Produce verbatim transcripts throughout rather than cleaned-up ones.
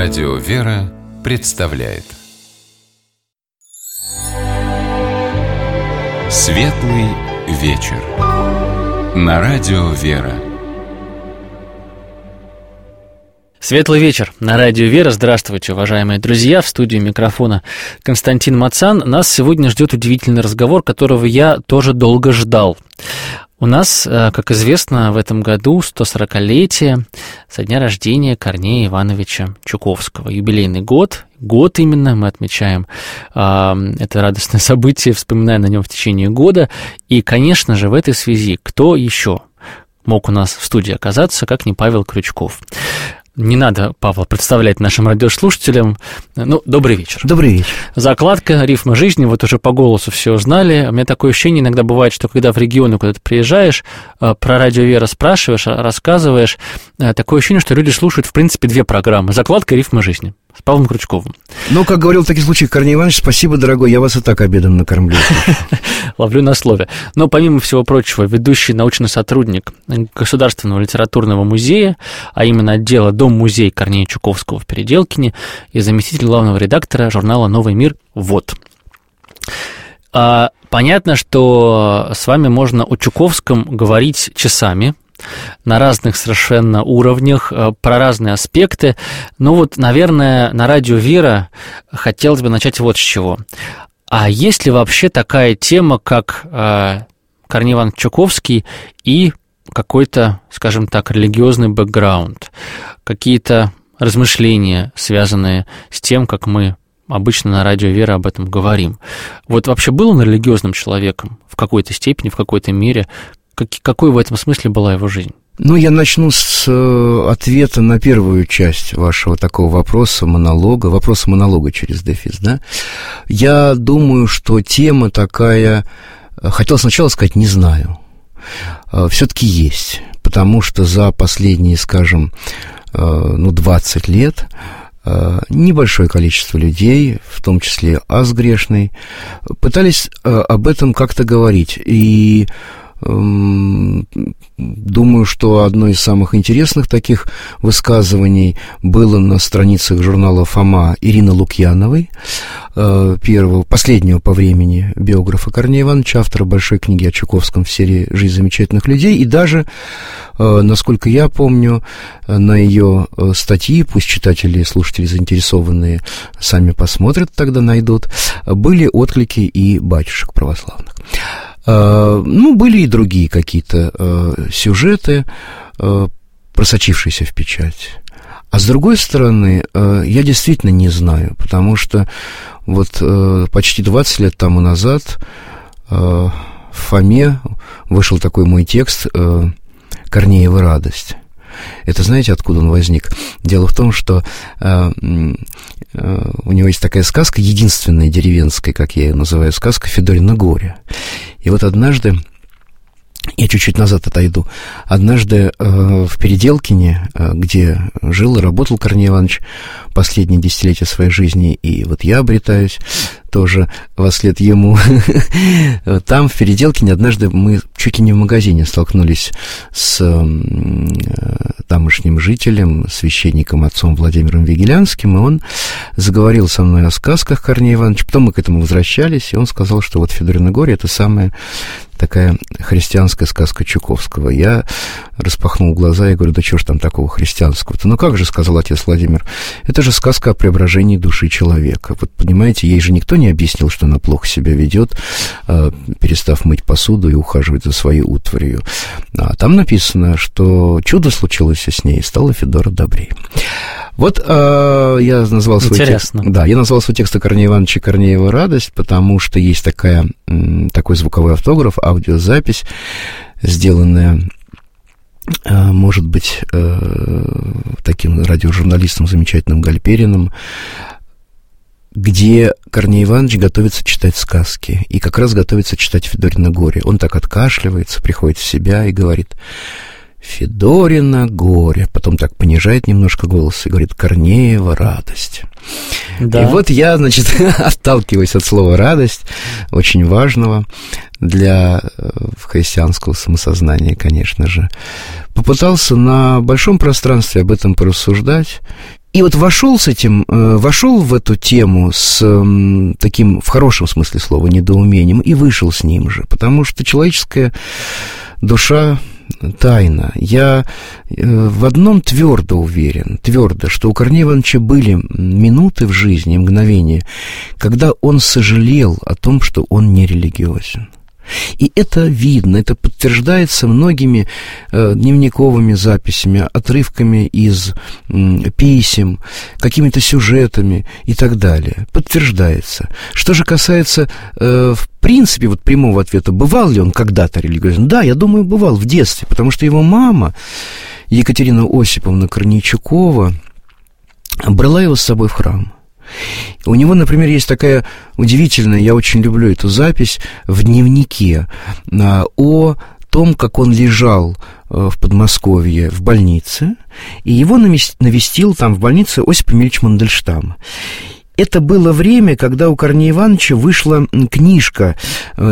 Радио «Вера» представляет Светлый вечер на Радио «Вера». Светлый вечер на Радио «Вера». Здравствуйте, уважаемые друзья. В студии микрофона Константин Мацан. Нас сегодня ждет удивительный разговор, которого я тоже долго ждал. У нас, как известно, в этом году сто сорокалетие со дня рождения Корнея Ивановича Чуковского. Юбилейный год, год именно, мы отмечаем это радостное событие, вспоминая на нем в течение года. И, конечно же, в этой связи кто еще мог у нас в студии оказаться, как не Павел Крючков. Не надо, Павла, представлять нашим радиослушателям. Ну, добрый вечер. Добрый вечер. Закладка, рифма жизни, вот уже по голосу все узнали. У меня такое ощущение иногда бывает, что когда в регионы куда-то приезжаешь, про Радио «Вера» спрашиваешь, рассказываешь, такое ощущение, что люди слушают, в принципе, две программы. Закладка, рифма жизни с Павлом Крючковым. Ну, как говорил в таких случаях Корней Иванович, спасибо, дорогой, я вас и так обедом накормлю. Ловлю на слове. Но, помимо всего прочего, ведущий научный сотрудник Государственного литературного музея, а именно отдела Дом-музей Корнея Чуковского в Переделкине, и заместитель главного редактора журнала «Новый мир» ВОД. А, понятно, что с вами можно о Чуковском говорить часами, на разных совершенно уровнях, про разные аспекты. Но вот, наверное, на Радио «Вера» хотелось бы начать вот с чего. А есть ли вообще такая тема, как э, Корней Иванович Чуковский и какой-то, скажем так, религиозный бэкграунд, какие-то размышления, связанные с тем, как мы обычно на Радио «Вера» об этом говорим? Вот вообще был он религиозным человеком в какой-то степени, в какой-то мере? Как, какой в этом смысле была его жизнь? Ну, я начну с э, ответа на первую часть вашего такого вопроса, монолога, вопроса монолога через дефис, да. Я думаю, что тема такая, хотел сначала сказать, не знаю, э, все-таки есть, потому что за последние, скажем, э, ну, двадцать лет э, небольшое количество людей, в том числе аз грешный, пытались э, об этом как-то говорить, и думаю, что одно из самых интересных таких высказываний было на страницах журнала «Фома» Ирины Лукьяновой, первого, последнего по времени биографа Корнея Ивановича, автора большой книги о Чуковском в серии «Жизнь замечательных людей». И даже, насколько я помню, на ее статьи, пусть читатели и слушатели заинтересованные сами посмотрят, тогда найдут, были отклики и батюшек православных. Ну, были и другие какие-то э, сюжеты, э, просочившиеся в печать. А с другой стороны, э, я действительно не знаю, потому что вот э, почти двадцать лет тому назад э, в Фоме вышел такой мой текст э, «Корнеева радость». Это знаете, откуда он возник? Дело в том, что э, э, у него есть такая сказка, единственная деревенская, как я ее называю, сказка «Федорино горе». И вот однажды, я чуть-чуть назад отойду, однажды э, в Переделкине, э, где жил и работал Корней Иванович последние десятилетия своей жизни, и вот я обретаюсь тоже во след ему, там, в Переделкине, однажды мы чуть ли не в магазине столкнулись с э, тамошним жителем, священником, отцом Владимиром Вигелянским, и он заговорил со мной о сказках Корнея Ивановича, потом мы к этому возвращались, и он сказал, что вот «Федорино горе» — это самая такая христианская сказка Чуковского. Я распахнул глаза и говорю, да чего ж там такого христианского-то? Ну как же, сказал отец Владимир, это же сказка о преображении души человека. Вот понимаете, ей же никто не объяснил, что она плохо себя ведет, перестав мыть посуду и ухаживать за своей утварью. А там написано, что чудо случилось с ней, и стала Федора добрей. Вот э, я назвал свой текст. Да, я назвал свой текст о Корнее Ивановиче «Корнеева радость», потому что есть такая, такой звуковой автограф, аудиозапись, сделанная, э, может быть, э, таким радиожурналистом замечательным Гальпериным, где Корней Иванович готовится читать сказки, и как раз готовится читать «Федорино горе». Он так откашливается, приходит в себя и говорит: «Федорино горе», потом так понижает немножко голос и говорит: «Корнеева радость». Да. И вот я, значит, отталкиваясь от слова «радость», очень важного для христианского самосознания, конечно же, попытался на большом пространстве об этом порассуждать. И вот вошел с этим, вошел в эту тему с таким, в хорошем смысле слова, недоумением, и вышел с ним же, потому что человеческая душа тайна. Я в одном твердо уверен, твердо, что у Корнея Ивановича были минуты в жизни, мгновения, когда он сожалел о том, что он не религиозен. И это видно, это подтверждается многими э, дневниковыми записями, отрывками из э, писем, какими-то сюжетами и так далее. Подтверждается. Что же касается, э, в принципе, вот прямого ответа, бывал ли он когда-то религиозен? Да, я думаю, бывал в детстве, потому что его мама, Екатерина Осиповна Корнейчукова, брала его с собой в храм. У него, например, есть такая удивительная, я очень люблю эту запись, в дневнике о том, как он лежал в Подмосковье в больнице, и его навестил там в больнице Осип Эмильевич Мандельштам. Это было время, когда у Корнея Ивановича вышла книжка э,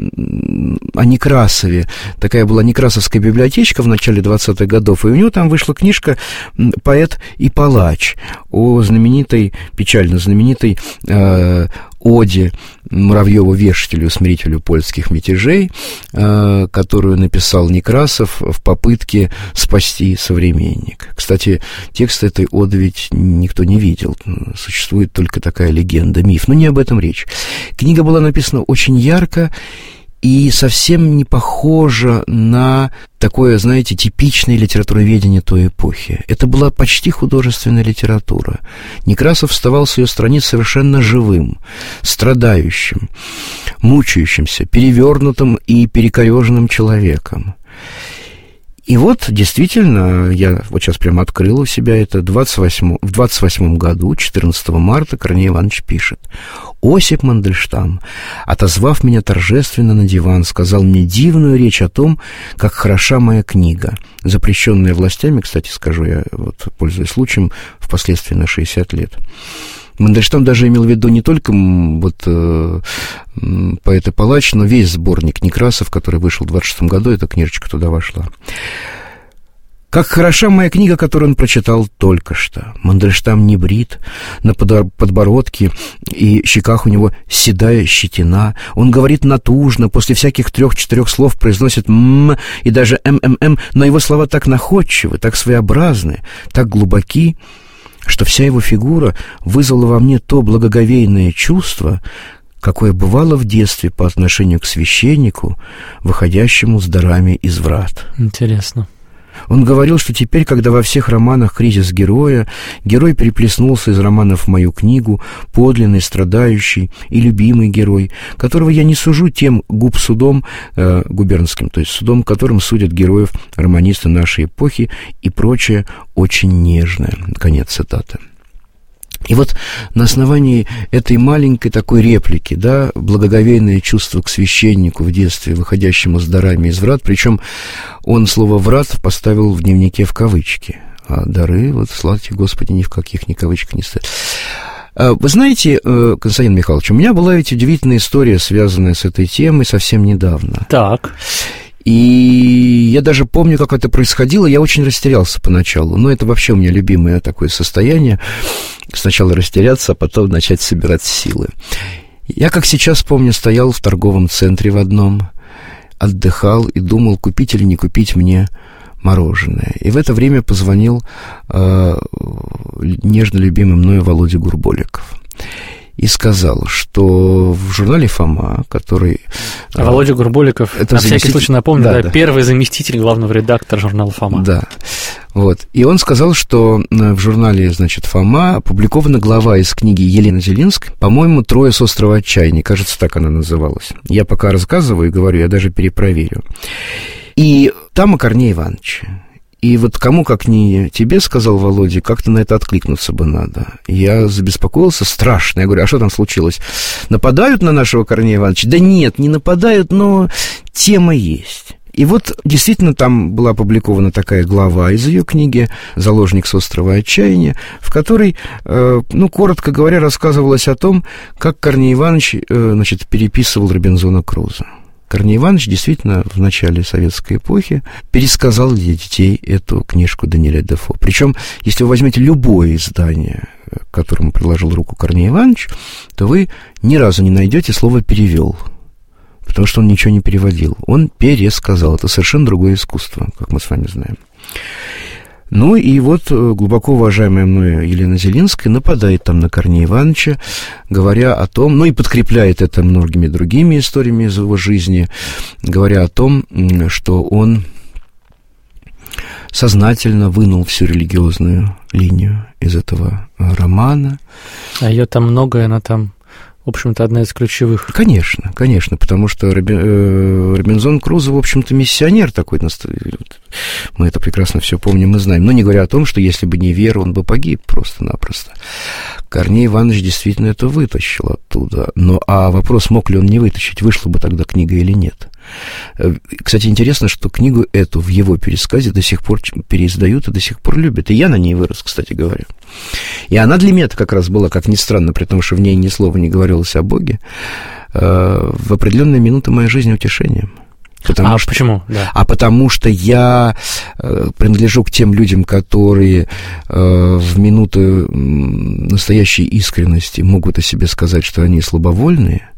о Некрасове. Такая была некрасовская библиотечка в начале двадцатых годов, и у него там вышла книжка «Поэт и палач» о знаменитой, печально знаменитой э, оде Муравьеву-Вешателю, смирителю польских мятежей, э, которую написал Некрасов в попытке спасти современник. Кстати, текст этой оды ведь никто не видел. Существует только такая легенда, миф. Но не об этом речь. Книга была написана очень ярко и совсем не похожа на такое, знаете, типичное литературоведение той эпохи. Это была почти художественная литература. Некрасов вставал с ее страниц совершенно живым, страдающим, мучающимся, перевернутым и перекореженным человеком. И вот, действительно, я вот сейчас прямо открыл у себя это, двадцать восьмом, в двадцать восьмом году, четырнадцатого марта, Корней Иванович пишет: «Осип Мандельштам, отозвав меня торжественно на диван, сказал мне дивную речь о том, как хороша моя книга, запрещенная властями, кстати, скажу я, вот, пользуясь случаем, впоследствии на шестьдесят лет». Мандельштам даже имел в виду не только вот, э, «Поэт и палач», но весь сборник Некрасов, который вышел в двадцать шестом году, эта книжечка туда вошла. «Как хороша моя книга, которую он прочитал только что. Мандельштам не брит, на подбородке и щеках у него седая щетина. Он говорит натужно, после всяких трех-четырех слов произносит «м» и даже «м-м-м», но его слова так находчивы, так своеобразны, так глубоки, что вся его фигура вызвала во мне то благоговейное чувство, какое бывало в детстве по отношению к священнику, выходящему с дарами из врат». Интересно. Он говорил, что теперь, когда во всех романах кризис героя, герой переплеснулся из романов в мою книгу, подлинный, страдающий и любимый герой, которого я не сужу тем губсудом э, губернским, то есть судом, которым судят героев романисты нашей эпохи и прочее очень нежное. Конец цитаты. И вот на основании этой маленькой такой реплики, да, благоговейное чувство к священнику в детстве, выходящему с дарами из врат, причем он слово «врат» поставил в дневнике в кавычки, а дары, вот, слава тебе, Господи, ни в каких ни кавычках не стоят. Вы знаете, Константин Михайлович, у меня была ведь удивительная история, связанная с этой темой совсем недавно. Так. И я даже помню, как это происходило, я очень растерялся поначалу. Но это вообще у меня любимое такое состояние. Сначала растеряться, а потом начать собирать силы. Я, как сейчас помню, стоял в торговом центре в одном, отдыхал и думал, купить или не купить мне мороженое. И в это время позвонил э, нежно любимый мною Володя Гурболиков. И сказал, что в журнале «Фома», который... А Володя Гурболиков, это на заместитель... всякий случай напомню, да, да, да, первый заместитель главного редактора журнала «Фома». Да, вот. И он сказал, что в журнале, значит, «Фома» опубликована глава из книги Елены Зелинской, по-моему, «Трое с острова отчаяния», кажется, так она называлась. Я пока рассказываю и говорю, я даже перепроверю. И там о Корнее Ивановиче. И вот кому, как не тебе, сказал Володя, как-то на это откликнуться бы надо. Я забеспокоился страшно. Я говорю, а что там случилось? Нападают на нашего Корнея Ивановича? Да нет, не нападают, но тема есть. И вот действительно там была опубликована такая глава из ее книги «Заложник с острова отчаяния», в которой, э, ну, коротко говоря, рассказывалось о том, как Корней Иванович, э, значит, переписывал Робинзона Крузо. Корней Иванович действительно в начале советской эпохи пересказал для детей эту книжку Даниэля Дефо. Причем, если вы возьмете любое издание, к которому приложил руку Корней Иванович, то вы ни разу не найдете слово «перевел», потому что он ничего не переводил. Он пересказал. Это совершенно другое искусство, как мы с вами знаем. Ну и вот глубоко уважаемая мной Елена Зелинская нападает там на Корнея Ивановича, говоря о том, ну и подкрепляет это многими другими историями из его жизни, говоря о том, что он сознательно вынул всю религиозную линию из этого романа. А ее там много, она там, в общем-то, одна из ключевых. Конечно, конечно, потому что Робинзон Крузо, в общем-то, миссионер такой. Мы это прекрасно все помним и знаем. Но не говоря о том, что если бы не вера, он бы погиб просто-напросто. Корней Иванович действительно это вытащил оттуда. Но а вопрос, мог ли он не вытащить, вышла бы тогда книга или нет. Кстати, интересно, что книгу эту в его пересказе до сих пор переиздают и до сих пор любят. И я на ней вырос, кстати говоря. И она для меня как раз была, как ни странно, при том, что в ней ни слова не говорилось о Боге, в определенные минуты моей жизни утешением. Потому а что, почему? Да. А потому что я э, принадлежу к тем людям, которые э, в минуты настоящей искренности могут о себе сказать, что они слабовольные.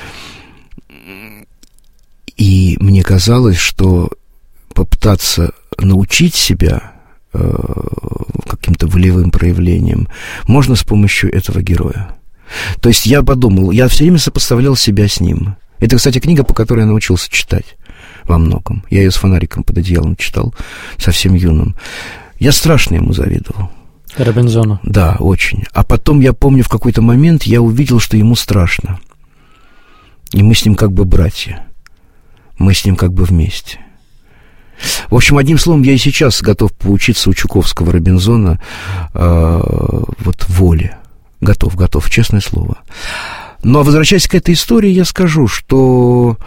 И мне казалось, что попытаться научить себя э, каким-то волевым проявлением можно с помощью этого героя. То есть я подумал, я все время сопоставлял себя с ним. Это, кстати, книга, по которой я научился читать во многом. Я ее с фонариком под одеялом читал, совсем юным. Я страшно ему завидовал. Робинзону. Да, очень. А потом, я помню, в какой-то момент я увидел, что ему страшно. И мы с ним как бы братья. Мы с ним как бы вместе. В общем, одним словом, я и сейчас готов поучиться у Чуковского Робинзона э, вот воле. Готов, готов, честное слово. Но, возвращаясь к этой истории, я скажу, что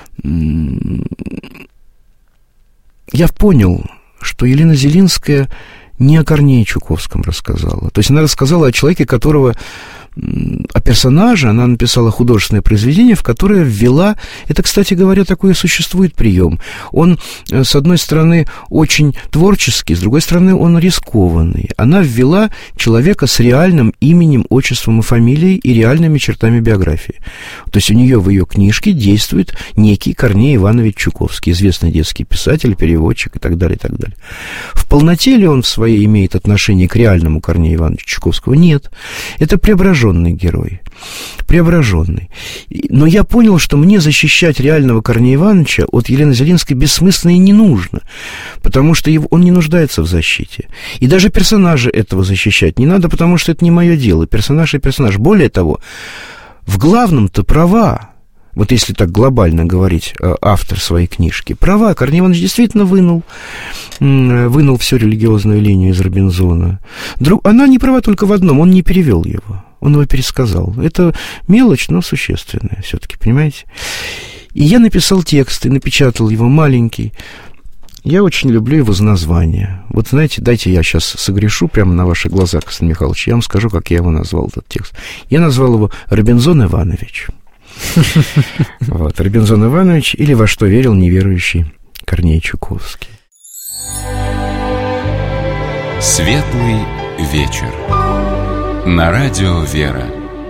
я понял, что Елена Зелинская не о Корнее Чуковском рассказала. То есть она рассказала о человеке, которого... О персонаже она написала художественное произведение, в которое ввела... Это, кстати говоря, такой существует прием. Он, с одной стороны, очень творческий, с другой стороны, он рискованный. Она ввела человека с реальным именем, отчеством и фамилией и реальными чертами биографии. То есть у нее в ее книжке действует некий Корней Иванович Чуковский, известный детский писатель, переводчик и так далее, и так далее. В полноте ли он в своей имеет отношение к реальному Корнею Ивановичу Чуковскому? Нет. Это преображенный герой, преображенный. Но я понял, что мне защищать реального Корнея Ивановича от Елены Зелинской бессмысленно и не нужно, потому что его, он не нуждается в защите. И даже персонажа этого защищать не надо, потому что это не мое дело. Персонаж и персонаж. Более того, в главном-то права, вот если так глобально говорить, автор своей книжки, права Корней Иванович действительно вынул, вынул всю религиозную линию из Робинзона. Друг, она не права только в одном, он не перевел его. Он его пересказал. Это мелочь, но существенная все-таки, понимаете? И я написал текст и напечатал его маленький. Я очень люблю его за название. Вот знаете, дайте я сейчас согрешу прямо на ваших глазах, Константин Михайлович, я вам скажу, как я его назвал, этот текст. Я назвал его «Робинзон Иванович». Вот, Робинзон Иванович или «Во что верил неверующий Корней Чуковский». Светлый вечер. На радио «Вера».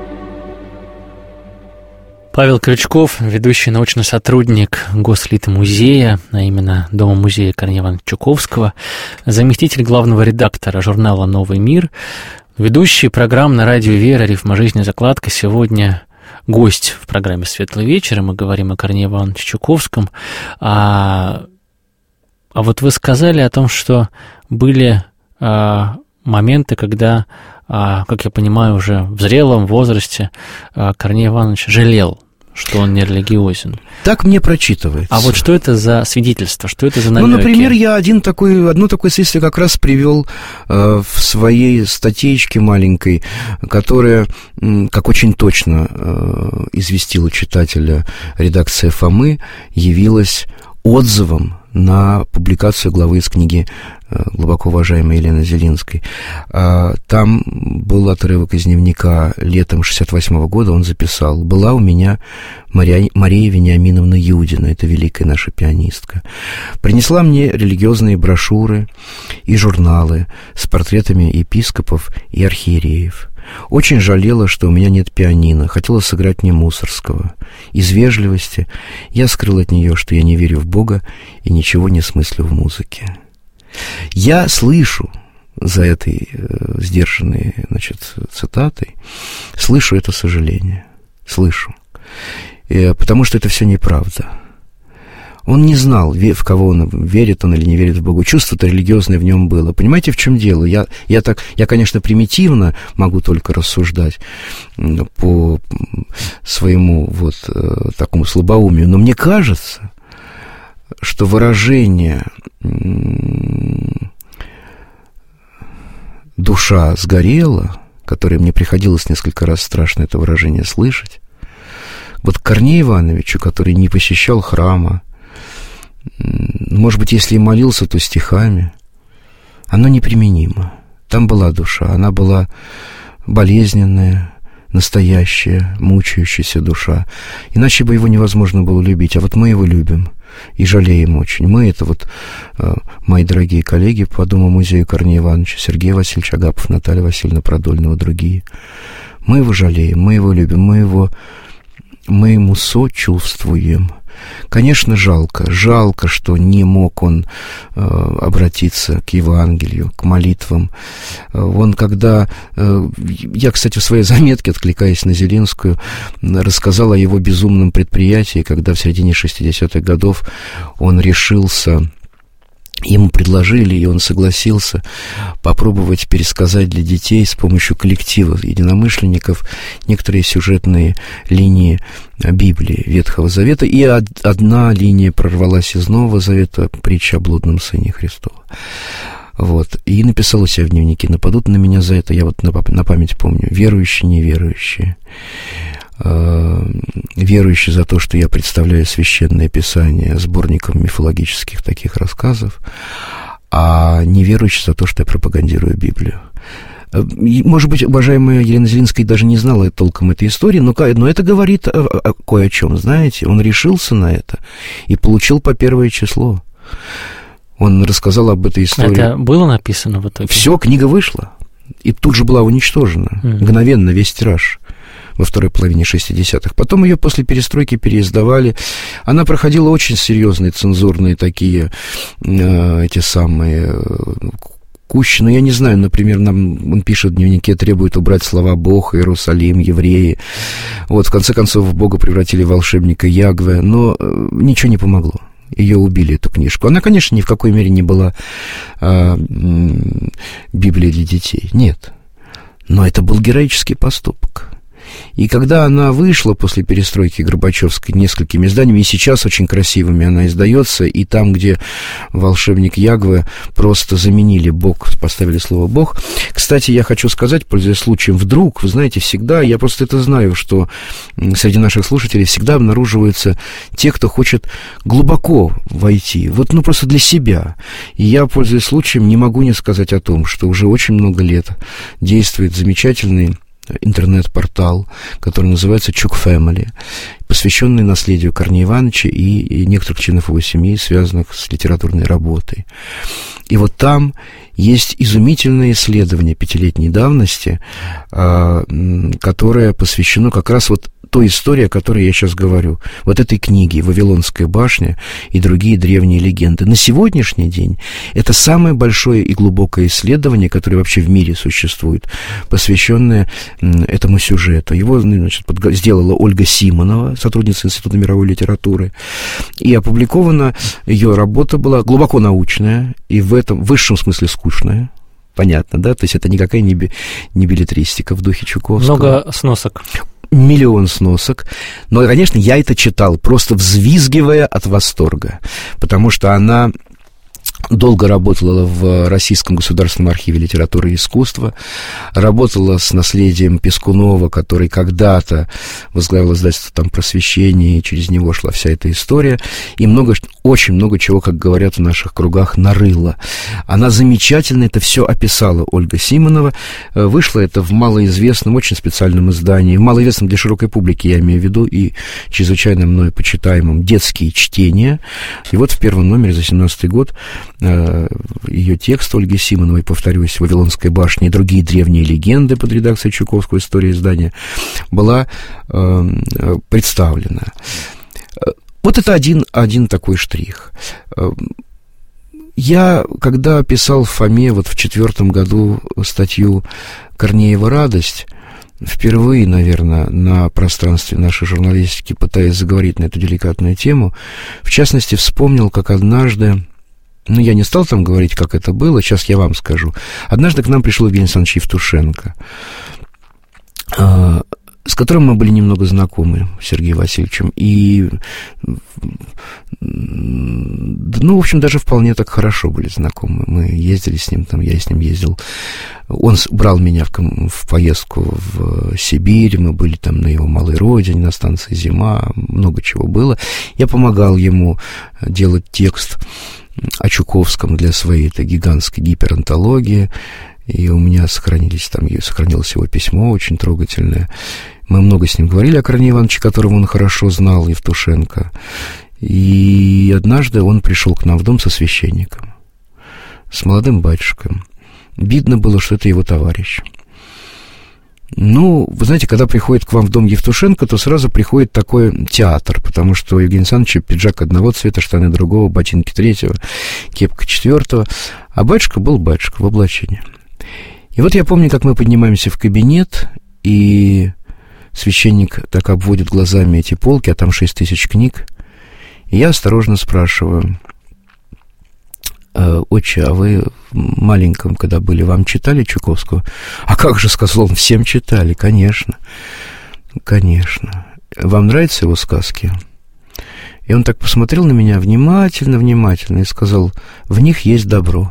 Павел Крючков, ведущий научный сотрудник Гослитмузея, а именно Дома-музея Корнея Ивановича Чуковского, заместитель главного редактора журнала «Новый мир», ведущий программ на радио «Вера», «Рифма жизни», «Закладка». Сегодня гость в программе «Светлый вечер», и мы говорим о Корнее Ивановиче Чуковском. А, а вот вы сказали о том, что были а, моменты, когда, а, как я понимаю, уже в зрелом возрасте а, Корней Иванович жалел, что он не религиозен. Так мне прочитывается. А вот что это за свидетельство, что это за намеки? Ну, например, я один такой, одно такое свидетельство как раз привел э, в своей статейке маленькой, которая, э, как очень точно э, известила читателя редакция Фомы, явилась отзывом на публикацию главы из книги глубоко уважаемой Елены Зелинской. Там был отрывок из дневника летом шестьдесят восьмого года, он записал: «Была у меня Мария, Мария Вениаминовна Юдина, это великая наша пианистка. Принесла мне религиозные брошюры и журналы с портретами епископов и архиереев. Очень жалела, что у меня нет пианино, хотела сыграть мне Мусорского. Из вежливости я скрыл от нее, что я не верю в Бога и ничего не смыслю в музыке». Я слышу за этой э, сдержанной, значит, цитатой, слышу это сожаление, слышу, э, потому что это все неправда. Он не знал, в кого он, верит он или не верит в Бога. Чувство-то религиозное в нем было. Понимаете, в чем дело? Я, я, так, я, конечно, примитивно могу только рассуждать по своему вот такому слабоумию, но мне кажется, что выражение «душа сгорела», которое мне приходилось несколько раз страшно это выражение слышать, вот к Корнею Ивановичу, который не посещал храма, может быть, если и молился, то стихами, оно неприменимо. Там была душа, она была болезненная, настоящая, мучающаяся душа. Иначе бы его невозможно было любить. А вот мы его любим и жалеем очень. Мы — это вот мои дорогие коллеги по Дому-музею Корнея Ивановича, Сергей Васильевич Агапов, Наталья Васильевна Продольного, другие. Мы его жалеем, мы его любим, мы его, мы ему сочувствуем. Конечно, жалко, жалко, что не мог он э, обратиться к Евангелию, к молитвам. Он когда... Э, я, кстати, в своей заметке, откликаясь на Зелинскую, рассказал о его безумном предприятии, когда в середине шестидесятых годов он решился... Ему предложили, и он согласился попробовать пересказать для детей с помощью коллектива единомышленников некоторые сюжетные линии Библии Ветхого Завета, и одна линия прорвалась из Нового Завета, притча о блудном сыне Христова. Вот. И написал у себя в дневнике: «Нападут на меня за это», я вот на, на память помню, верующие, неверующие. Верующие за то, что я представляю Священное Писание сборником мифологических таких рассказов, а неверующие за то, что я пропагандирую Библию. Может быть, уважаемая Елена Зелинская даже не знала толком этой истории, но, но это говорит о, о, кое о чем, знаете. Он решился на это и получил по первое число. Он рассказал об этой истории. Это было написано в итоге? Все, книга вышла, и тут же была уничтожена, mm. мгновенно, весь тираж. Во второй половине шестидесятых. Потом ее после перестройки переиздавали. Она проходила очень серьезные цензурные такие, э, эти самые э, кущи. Но я не знаю, например, нам, он пишет в дневнике, требует убрать слова «Бог», «Иерусалим», «Евреи». Вот, в конце концов, в Бога превратили волшебника Ягве, но э, ничего не помогло. Ее убили, эту книжку. Она, конечно, ни в какой мере не была э, э, Библией для детей. Нет. Но это был героический поступок. И когда она вышла после перестройки Горбачевской несколькими изданиями, и сейчас очень красивыми она издается, и там, где волшебник Ягве, просто заменили Бог, поставили слово Бог. Кстати, я хочу сказать, пользуясь случаем, вдруг, вы знаете, всегда, я просто это знаю, что среди наших слушателей всегда обнаруживаются те, кто хочет глубоко войти, вот, ну, просто для себя. И я, пользуясь случаем, не могу не сказать о том, что уже очень много лет действует замечательный интернет-портал, который называется Чук Фэмили, посвященный наследию Корнея Ивановича и, и некоторых членов его семьи, связанных с литературной работой. И вот там есть изумительное исследование пятилетней давности, которое посвящено как раз вот той истории, о которой я сейчас говорю, вот этой книге «Вавилонская башня» и другие древние легенды. На сегодняшний день это самое большое и глубокое исследование, которое вообще в мире существует, посвященное этому сюжету. Его, значит, сделала Ольга Симонова, сотрудница Института мировой литературы, и опубликована ее работа была глубоко научная и в этом в высшем смысле скучная. Понятно, да? То есть это никакая не, би, не беллетристика в духе Чуковского. Много сносок. Миллион сносок. Но, конечно, я это читал, просто взвизгивая от восторга, потому что она долго работала в Российском государственном архиве литературы и искусства, работала с наследием Пескунова, который когда-то возглавил издательство там «Просвещение», и через него шла вся эта история, и много, очень много чего, как говорят в наших кругах, нарыла. Она замечательно это все описала, Ольга Симонова. Вышло это в малоизвестном, очень специальном издании, в малоизвестном для широкой публики, я имею в виду, и чрезвычайно мною почитаемом «Детские чтения». И вот в первом номере за семнадцатый год ее текст Ольги Симоновой, повторюсь, «Вавилонская башня» и другие древние легенды под редакцией Чуковского «История издания» была э, представлена. Вот это один, один такой штрих. Я, когда писал в Фоме вот в четвертом году статью Корнеева «Радость», впервые, наверное, на пространстве нашей журналистики, пытаясь заговорить на эту деликатную тему, в частности, вспомнил, как однажды, ну, я не стал там говорить, как это было, сейчас я вам скажу. Однажды к нам пришел Евгений Александрович Евтушенко, с которым мы были немного знакомы, с Сергеем Васильевичем, и, ну, в общем, даже вполне так хорошо были знакомы. Мы ездили с ним, там, я с ним ездил. Он брал меня в, в поездку в Сибирь, мы были там на его малой родине, на станции «Зима», много чего было. Я помогал ему делать текст о Чуковском для своей этой гигантской гиперантологии, и у меня сохранились там, сохранилось его письмо очень трогательное. Мы много с ним говорили о Корнее Ивановиче, которого он хорошо знал, Евтушенко. И однажды он пришел к нам в дом со священником, с молодым батюшкой. Видно было, что это его товарищ. Ну, вы знаете, когда приходит к вам в дом Евтушенко, то сразу приходит такой театр, потому что у Евгения Александровича пиджак одного цвета, штаны другого, ботинки третьего, кепка четвертого, а батюшка был батюшка в облачении. И вот я помню, как мы поднимаемся в кабинет, и священник так обводит глазами эти полки, а там шесть тысяч книг, и я осторожно спрашиваю: «Отче, а вы маленьком, когда были, вам читали Чуковского?» «А как же», — сказал он, — «всем читали, конечно, конечно. Вам нравятся его сказки?» И он так посмотрел на меня внимательно, внимательно и сказал: «В них есть добро».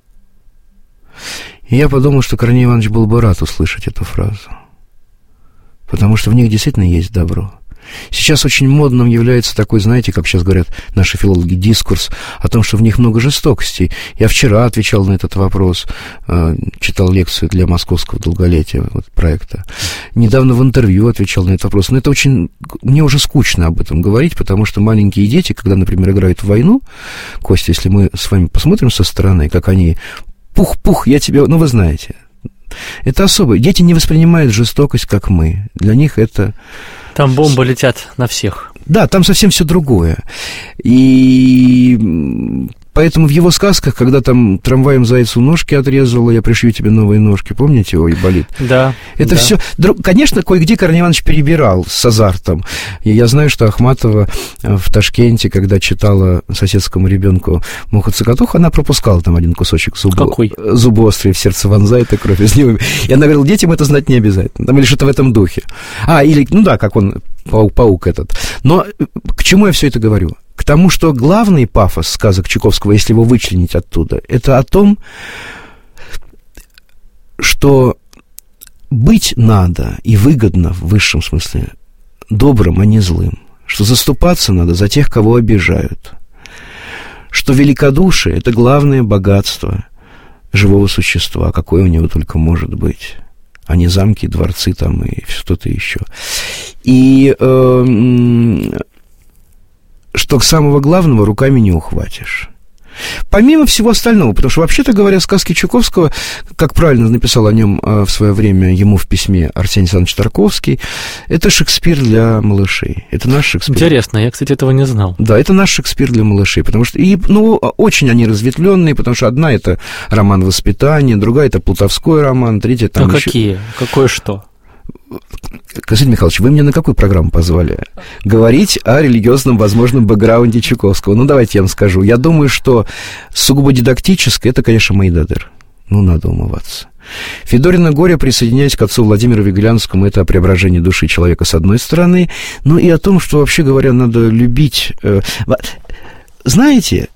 И я подумал, что Корней Иванович был бы рад услышать эту фразу, потому что в них действительно есть добро. Сейчас очень модным является такой, знаете, как сейчас говорят наши филологи, дискурс о том, что в них много жестокостей. Я вчера отвечал на этот вопрос, читал лекцию для московского долголетия вот, проекта. Недавно в интервью отвечал на этот вопрос. Но это очень... Мне уже скучно об этом говорить, потому что маленькие дети, когда, например, играют в войну, Костя, если мы с вами посмотрим со стороны, как они... Пух-пух, я тебе... Ну, вы знаете. Это особо. Дети не воспринимают жестокость, как мы. Для них это... Там бомбы летят на всех. Да, там совсем все другое. И поэтому в его сказках, когда там трамваем зайцу ножки отрезала, я пришью тебе новые ножки, помните, ой, болит? Да. Это да. все... Конечно, кое-где Корней Иванович перебирал с азартом. И я знаю, что Ахматова в Ташкенте, когда читала соседскому ребенку «Муху-цокотуху», она пропускала там один кусочек зубу. Какой? Зубу острый в сердце вонзает, и кровь из него. И она говорила, детям это знать не обязательно. Там или что-то в этом духе. А, или, ну да, как он, паук, паук этот. Но к чему я все это говорю? К тому, что главный пафос сказок Чуковского, если его вычленить оттуда, это о том, что быть надо и выгодно в высшем смысле добрым, а не злым, что заступаться надо за тех, кого обижают, что великодушие — это главное богатство живого существа, какое у него только может быть, а не замки, дворцы там и что-то еще. И... Э, что к самого главного руками не ухватишь. Помимо всего остального, потому что, вообще-то говоря, сказки Чуковского, как правильно написал о нем в свое время ему в письме Арсений Александрович Тарковский, это Шекспир для малышей. Это наш Шекспир. Интересно, я, кстати, этого не знал. Да, это наш Шекспир для малышей, потому что, и, ну, очень они разветвленные, потому что одна — это роман воспитания, другая — это плутовской роман, третья там а еще... какие? Какое что? Константин Михайлович, вы мне на какую программу позвали? Говорить о религиозном возможном бэкграунде Чуковского. Ну, давайте я вам скажу. Я думаю, что сугубо дидактическое — это, конечно, Мойдодыр. Ну, надо умываться. Федорина горе, присоединяясь к отцу Владимиру Вигулянскому, это о преображении души человека с одной стороны, ну и о том, что, вообще говоря, надо любить... Знаете,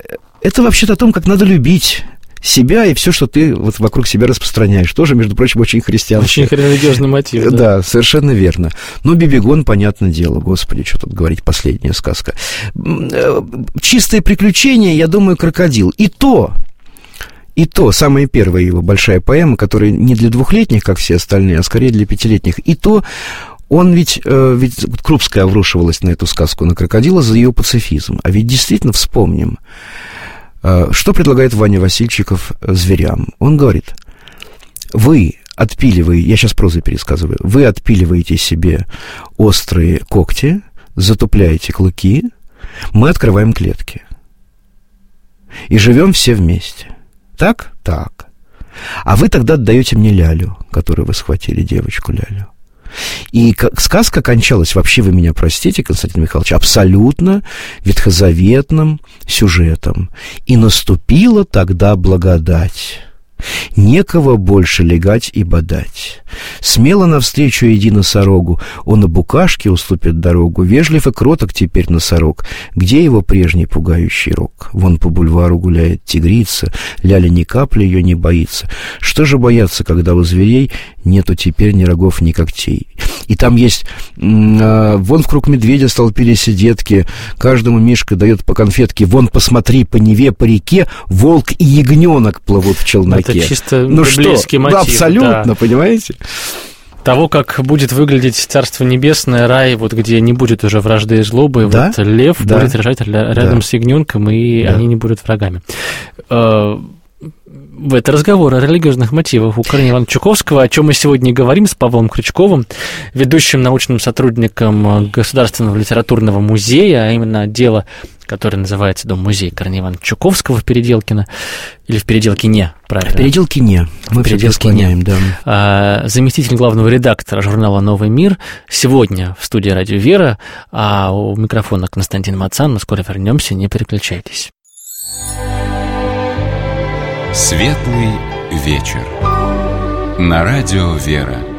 это вообще-то о том, как надо любить себя и все, что ты вот вокруг себя распространяешь. Тоже, между прочим, очень христианский. Очень религиозный мотив. Да, да, совершенно верно. Но Бибигон, понятное дело, господи, что тут говорить, последняя сказка. Чистое приключение, я думаю, «Крокодил». И то, и то, самая первая его большая поэма, которая не для двухлетних, как все остальные, а скорее для пятилетних, и то он ведь, ведь Крупская обрушивалась на эту сказку, на крокодила, за ее пацифизм. А ведь действительно вспомним, что предлагает Ваня Васильчиков зверям? Он говорит: вы отпиливаете, я сейчас прозой пересказываю, вы отпиливаете себе острые когти, затупляете клыки, мы открываем клетки. И живем все вместе. Так? Так. А вы тогда отдаете мне лялю, которую вы схватили, девочку лялю. И сказка кончалась, вообще вы меня простите, Константин Михайлович, абсолютно ветхозаветным сюжетом. И наступила тогда благодать. Некого больше легать и бодать. Смело навстречу иди носорогу, он и букашке уступит дорогу. Вежлив и кроток теперь носорог. Где его прежний пугающий рог? Вон по бульвару гуляет тигрица, ляля ни капли ее не боится. Что же бояться, когда у зверей нету теперь ни рогов, ни когтей? И там есть э, вон в круг медведя столпились и детки, каждому мишка дает по конфетке. Вон посмотри, по Неве, по реке волк и ягненок плывут в челноке. Это чисто ну библейский что? мотив. Ну, абсолютно, да. Понимаете? Того, как будет выглядеть Царство Небесное, рай, вот где не будет уже вражды и злобы, да? Вот лев да. будет лежать рядом да. с ягненком, и да. они не будут врагами. Это разговор о религиозных мотивах у Корнея Ивановича Чуковского, о чем мы сегодня говорим с Павлом Крючковым, ведущим научным сотрудником Государственного литературного музея, а именно отдела, который называется Дом-музей Корнея Ивановича Чуковского в Переделкино, или в Переделкине, правильно? В Переделкине, мы все склоняем, да. А, заместитель главного редактора журнала «Новый мир» сегодня в студии «Радио Вера», а у микрофона Константин Мацан. Мы скоро вернемся, не переключайтесь. Светлый вечер. На радио «Вера».